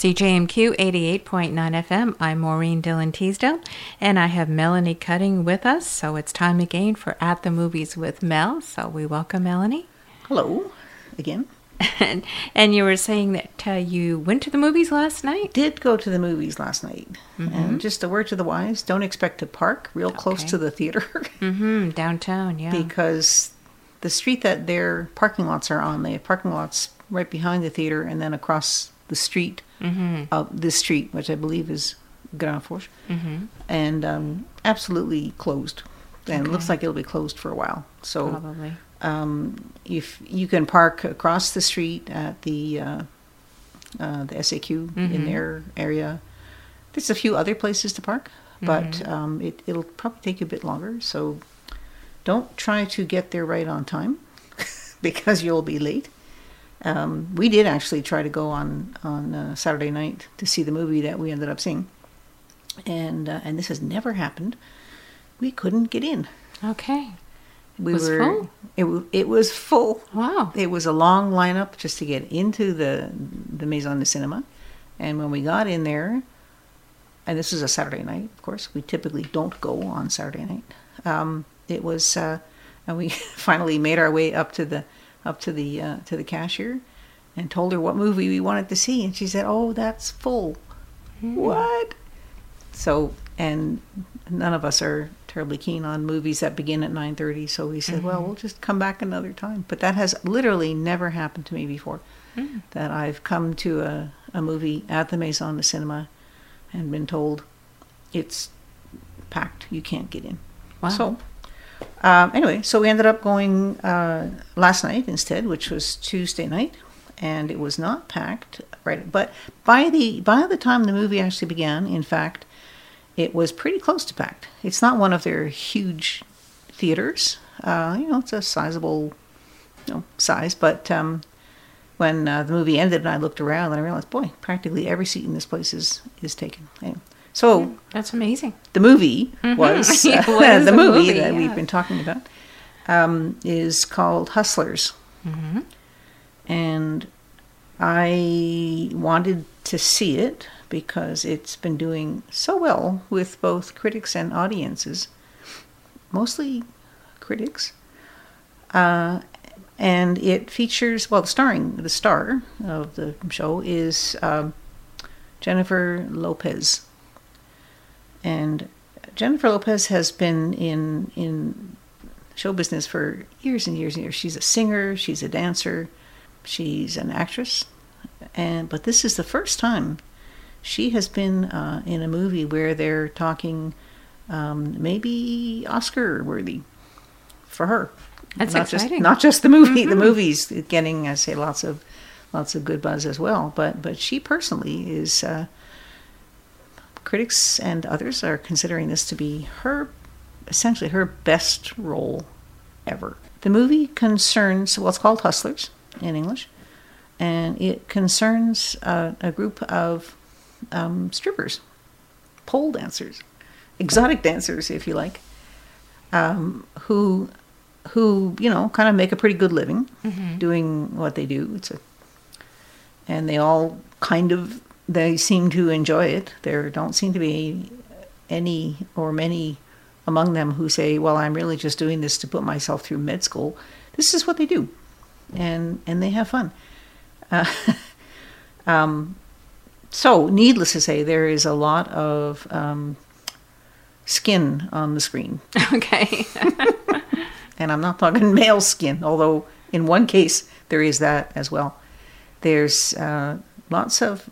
CJMQ 88.9 FM. I'm Maureen Dillon Teasdale, and I have Melanie Cutting with us. So it's time again for At the Movies with Mel. So we welcome Melanie. Hello, again. And you were saying that you went to the movies last night? Did go to the movies last night. Mm-hmm. And just a word to the wise, don't expect to park real close to the theater. Downtown, yeah. Because the street that their parking lots are on, they have parking lots right behind the theater and then across the street, this street, which I believe is Grand Fourche, and absolutely closed. And it looks like it'll be closed for a while. So probably. If you can park across the street at the SAQ in their area, there's a few other places to park, but it'll probably take you a bit longer. So don't try to get there right on time because you'll be late. We did actually try to go on Saturday night to see the movie that we ended up seeing, and this has never happened. We couldn't get in. Okay. It was full? It was full. Wow. It was a long lineup just to get into the Maison de Cinema. And when we got in there, and this was a Saturday night, of course, we typically don't go on Saturday night. It was, and we finally made our way up to the cashier and told her what movie we wanted to see. And she said, "Oh, that's full." What? So, and none of us are terribly keen on movies that begin at 9:30, so we said, well, we'll just come back another time. But that has literally never happened to me before, that I've come to a movie at the Maison de Cinema and been told it's packed, you can't get in. Wow. So anyway, so we ended up going last night instead, which was Tuesday night, and it was not packed, right? But by the time the movie actually began, in fact, it was pretty close to packed. It's not one of their huge theaters. It's a sizable size. But when the movie ended and I looked around and I realized, boy, practically every seat in this place is taken. Anyway, so that's amazing. The movie was the movie that we've been talking about is called Hustlers. And I wanted to see it because it's been doing so well with both critics and audiences, mostly critics. And it features, the star of the show is Jennifer Lopez. And Jennifer Lopez has been in show business for years and years and years. She's a singer, she's a dancer, she's an actress. But this is the first time she has been in a movie where they're talking maybe Oscar-worthy for her. That's exciting. Not just the movie. The movie's getting, I say, lots of good buzz as well. But she personally is. Critics and others are considering this to be essentially her best role ever. The movie concerns, it's called Hustlers in English, and it concerns a group of strippers, pole dancers, exotic dancers, if you like, who kind of make a pretty good living doing what they do. And they all they seem to enjoy it. There don't seem to be any or many among them who say, well, I'm really just doing this to put myself through med school. This is what they do, and they have fun. So, needless to say, there is a lot of skin on the screen. Okay. And I'm not talking male skin, although in one case there is that as well. There's lots of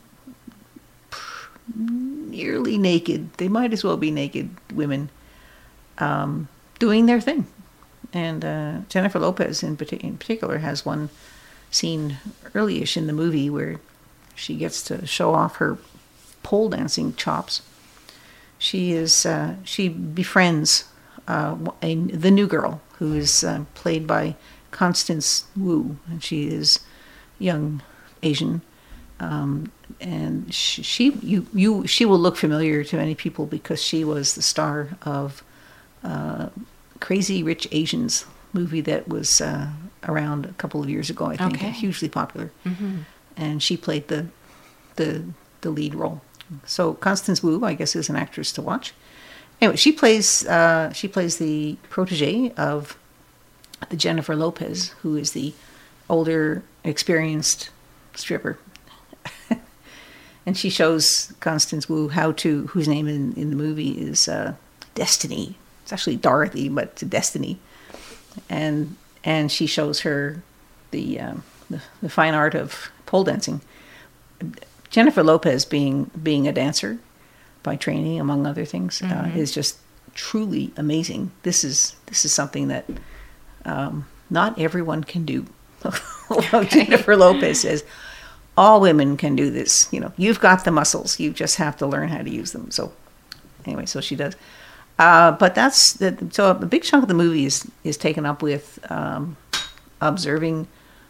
nearly naked, they might as well be naked women doing their thing. And Jennifer Lopez in particular has one scene early-ish in the movie where she gets to show off her pole dancing chops. She befriends the new girl, who is played by Constance Wu, and she is young Asian, and she will look familiar to many people because she was the star of Crazy Rich Asians movie that was around a couple of years ago, I think, hugely popular. And she played the the lead role. So Constance Wu, I guess, is an actress to watch. Anyway, she plays the protege of the Jennifer Lopez, who is the older, experienced stripper. And she shows Constance Wu whose name in the movie is Destiny. It's actually Dorothy, but to Destiny. And she shows her the fine art of pole dancing. Jennifer Lopez, being a dancer by training, among other things, is just truly amazing. This is something that not everyone can do. Okay. Jennifer Lopez says, all women can do this. You've got the muscles. You just have to learn how to use them. So anyway, so she does. But so a big chunk of the movie is taken up with observing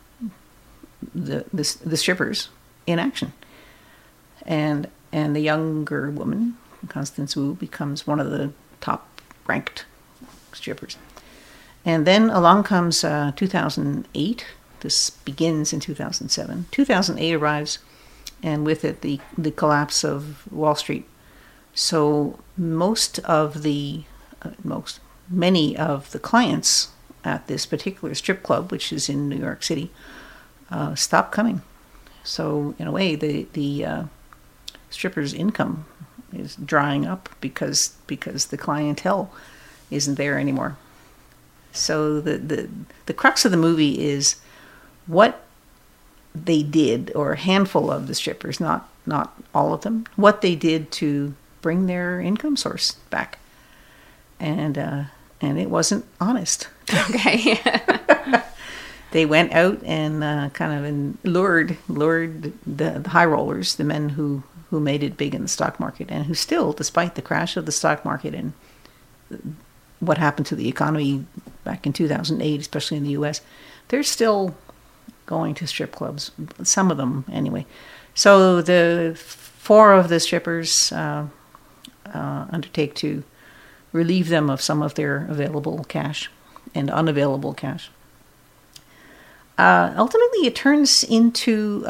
the strippers in action. And the younger woman, Constance Wu, becomes one of the top ranked strippers. And then along comes 2008. This begins in 2007. 2008 arrives, and with it the collapse of Wall Street. So many of the clients at this particular strip club, which is in New York City, stopped coming. So in a way, the strippers' income is drying up because the clientele isn't there anymore. So the crux of the movie is what they did, or a handful of the strippers, not all of them, what they did to bring their income source back. And it wasn't honest. Okay. They went out and kind of lured the high rollers, the men who made it big in the stock market, and who still, despite the crash of the stock market and what happened to the economy back in 2008, especially in the U.S., they're still going to strip clubs, some of them anyway. So the 4 of the strippers undertake to relieve them of some of their available cash and unavailable cash. Ultimately, it turns into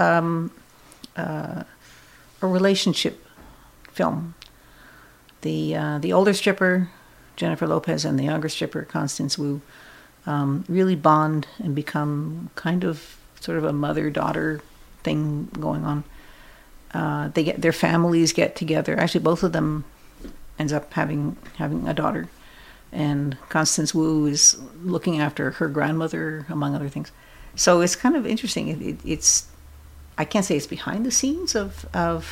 a relationship film. The older stripper, Jennifer Lopez, and the younger stripper, Constance Wu, really bond and become kind of sort of a mother-daughter thing going on. Their families get together. Actually, both of them ends up having a daughter, and Constance Wu is looking after her grandmother, among other things. So it's kind of interesting. It's I can't say it's behind the scenes of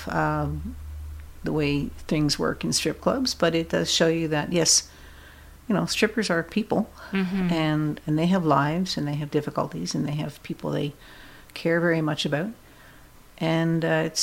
the way things work in strip clubs, but it does show you that, yes, strippers are people, and they have lives, and they have difficulties, and they have people they care very much about. And it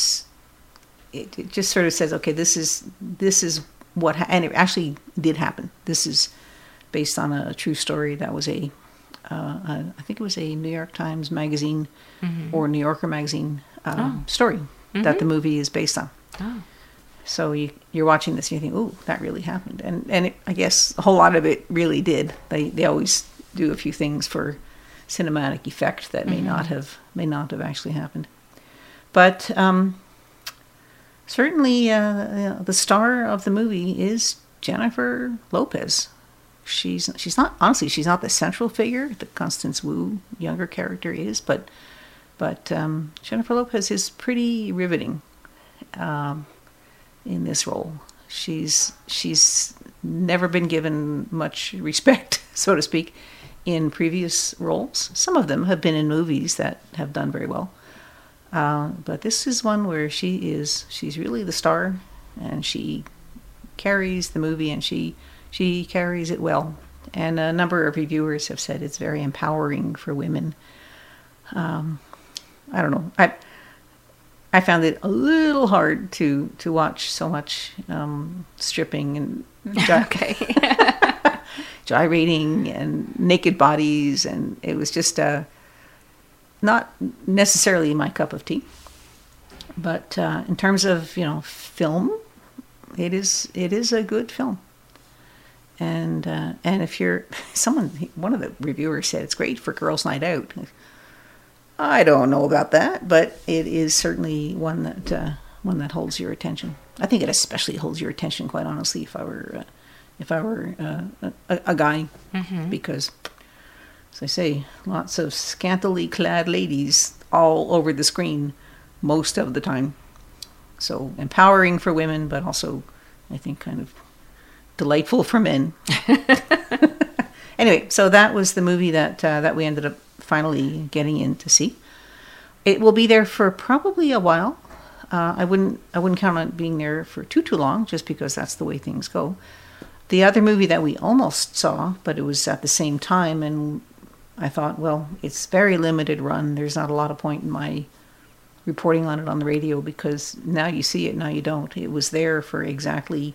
just sort of says, okay, this is what, and it actually did happen. This is based on a true story that was I think it was a New York Times magazine or New Yorker magazine story that the movie is based on. Oh. So you're watching this and you think, "Ooh, that really happened," and I guess a whole lot of it really did. They always do a few things for cinematic effect that may not have actually happened. But certainly, the star of the movie is Jennifer Lopez. She's not the central figure. The Constance Wu younger character is, but Jennifer Lopez is pretty riveting in this role. She's never been given much respect, so to speak, in previous roles. Some of them have been in movies that have done very well, but this is one where she's really the star, and she carries the movie, and she carries it well. And a number of reviewers have said it's very empowering for women. I don't know. I found it a little hard to watch so much stripping and gyrating and naked bodies, and it was just not necessarily my cup of tea. But in terms of film, it is a good film. And if you're one of the reviewers said it's great for girls' night out. I don't know about that, but it is certainly one that one that holds your attention. I think it especially holds your attention, quite honestly, if I were a guy, because, as I say, lots of scantily clad ladies all over the screen most of the time. So empowering for women, but also, I think, kind of delightful for men. Anyway, so that was the movie that we ended up finally getting in to see. It will be there for probably a while. I wouldn't count on it being there for too long, just because that's the way things go. The other movie that we almost saw, but it was at the same time, and I thought, well, it's very limited run. There's not a lot of point in my reporting on it on the radio, because now you see it, now you don't. It was there for exactly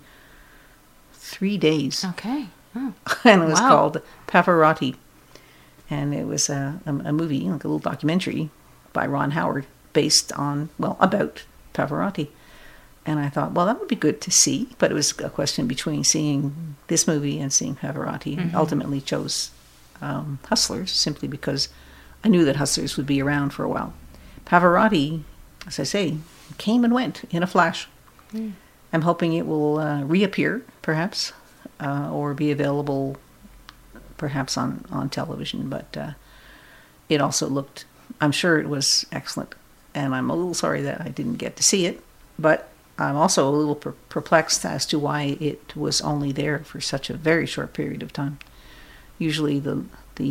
3 days. Okay. Oh. And it was called Pavarotti. And it was a movie, like a little documentary by Ron Howard, based on, well, about Pavarotti. And I thought, well, that would be good to see. But it was a question between seeing this movie and seeing Pavarotti. And ultimately chose Hustlers, simply because I knew that Hustlers would be around for a while. Pavarotti, as I say, came and went in a flash. I'm hoping it will reappear, perhaps, or be available perhaps on television. But it also looked, I'm sure it was excellent. And I'm a little sorry that I didn't get to see it. But I'm also a little perplexed as to why it was only there for such a very short period of time. Usually the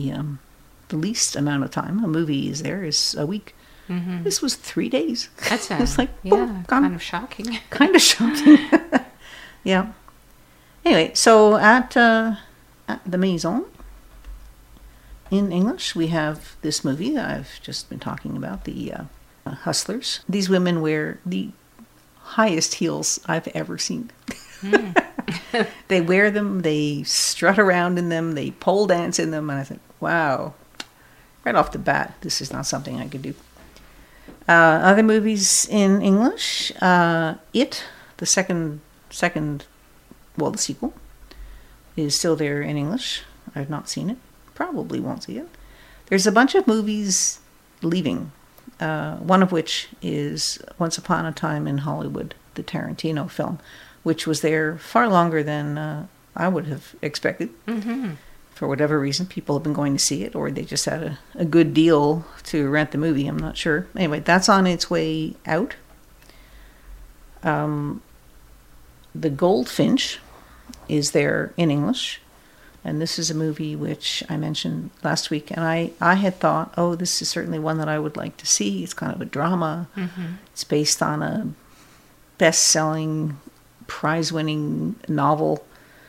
least amount of time a movie is there is a week. This was 3 days. That's it's like, kind of shocking. Kind of shocking. Yeah. Anyway, so at the Maison, in English, we have this movie that I've just been talking about, the Hustlers. These women wear the highest heels I've ever seen. They wear them, they strut around in them, they pole dance in them, and I think, wow, right off the bat, this is not something I could do. Other movies in English, It, the the sequel, is still there in English. I've not seen it. Probably won't see it. There's a bunch of movies leaving, one of which is Once Upon a Time in Hollywood, the Tarantino film, which was there far longer than I would have expected. For whatever reason, people have been going to see it, or they just had a good deal to rent the movie. I'm not sure. Anyway, that's on its way out. The Goldfinch is there in English. And this is a movie which I mentioned last week. And I had thought, oh, this is certainly one that I would like to see. It's kind of a drama. It's based on a best-selling, prize-winning novel.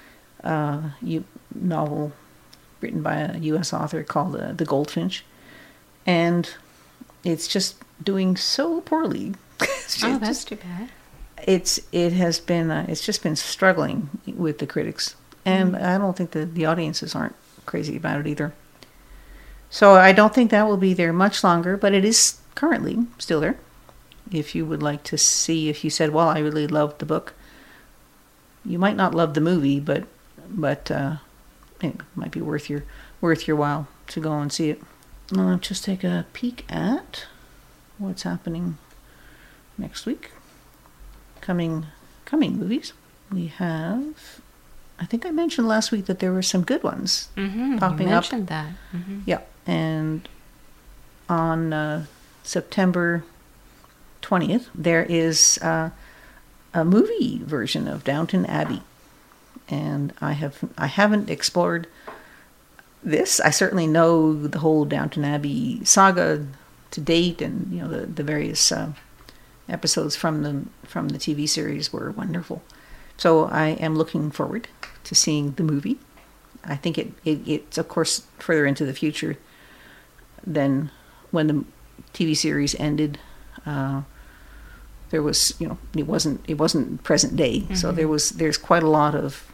Novel written by a U.S. author called The Goldfinch. And it's just doing so poorly. That's too bad. It's just been struggling with the critics. And I don't think the audiences aren't crazy about it either. So I don't think that will be there much longer, but it is currently still there. If you would like to see, if you said, well, I really loved the book, you might not love the movie, but it might be worth your while to go and see it. I'll just take a peek at what's happening next week. Coming movies. We have, I think I mentioned last week that there were some good ones popping up. You mentioned that. Yeah, and on September 20th, there is a movie version of Downton Abbey. And I haven't explored this. I certainly know the whole Downton Abbey saga to date, and the various episodes from the TV series were wonderful. So I am looking forward to seeing the movie. I think it's of course further into the future than when the TV series ended. There was, it wasn't present day, so there's quite a lot of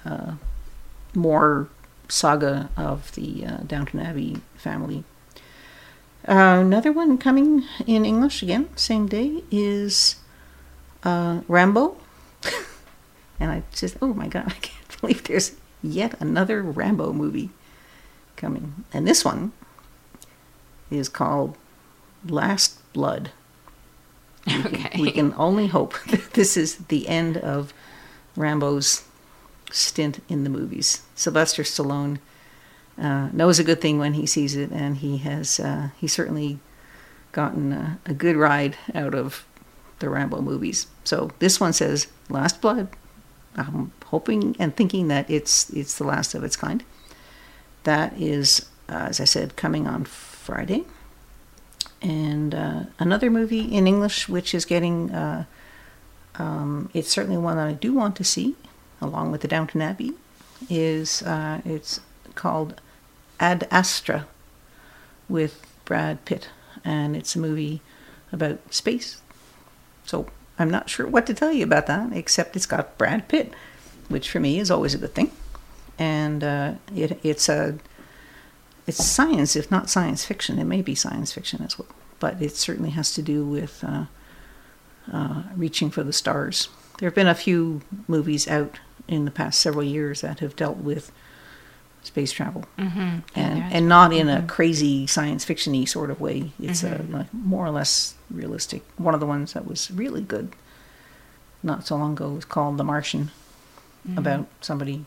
more saga of the Downton Abbey family. Another one coming in English again, same day, is Rambo. And I just, oh my God, I can't believe there's yet another Rambo movie coming. And this one is called Last Blood. Okay. We can only hope that this is the end of Rambo's stint in the movies. Sylvester Stallone knows a good thing when he sees it, and he's certainly gotten a good ride out of the Rambo movies. So this one says Last Blood. I'm hoping and thinking that it's the last of its kind. That is, as I said, coming on Friday. And another movie in English, which is getting, it's certainly one that I do want to see, along with the Downton Abbey, is it's called Ad Astra with Brad Pitt. And it's a movie about space. So I'm not sure what to tell you about that, except it's got Brad Pitt, which for me is always a good thing. And it's science, if not science fiction. It may be science fiction as well, but it certainly has to do with reaching for the stars. There have been a few movies out in the past several years that have dealt with space travel, and not in a crazy science fiction-y sort of way. It's like more or less realistic. One of the ones that was really good not so long ago was called The Martian, about somebody,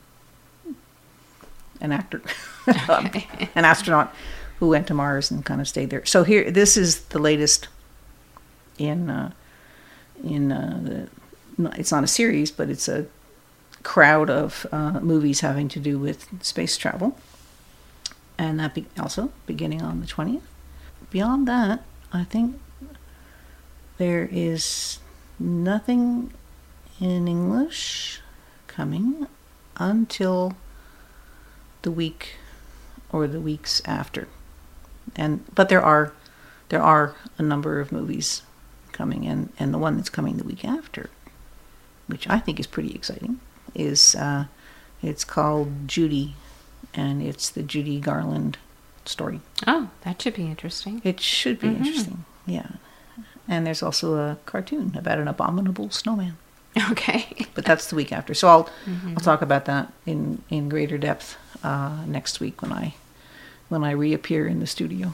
an actor, an astronaut who went to Mars and kind of stayed there. So here, this is the latest in the. It's not a series, but it's a crowd of movies having to do with space travel, and that also beginning on the 20th. Beyond that, I think there is nothing in English coming until the week or the weeks after, but there are a number of movies coming, and the one that's coming the week after, which I think is pretty exciting, is it's called Judy, and it's the Judy Garland story. Oh, that should be interesting. It should be interesting, yeah. And there's also a cartoon about an abominable snowman. Okay. But that's the week after. So I'll talk about that in greater depth next week when I reappear in the studio.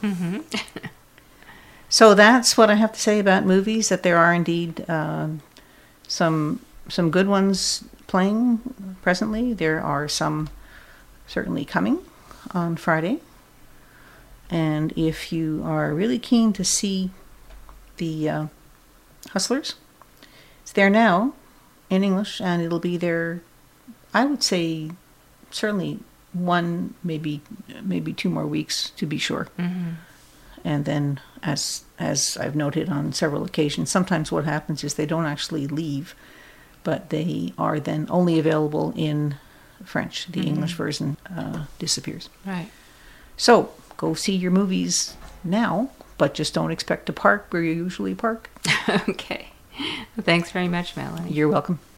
So that's what I have to say about movies, that there are indeed some good ones playing presently. There are some certainly coming on Friday. And if you are really keen to see the Hustlers, it's there now in English, and it'll be there, I would say, certainly one, maybe 2 more weeks to be sure. And then, as I've noted on several occasions, sometimes what happens is they don't actually leave, but they are then only available in French. The English version disappears. Right. So go see your movies now, but just don't expect to park where you usually park. Okay. Thanks very much, Melanie. You're welcome.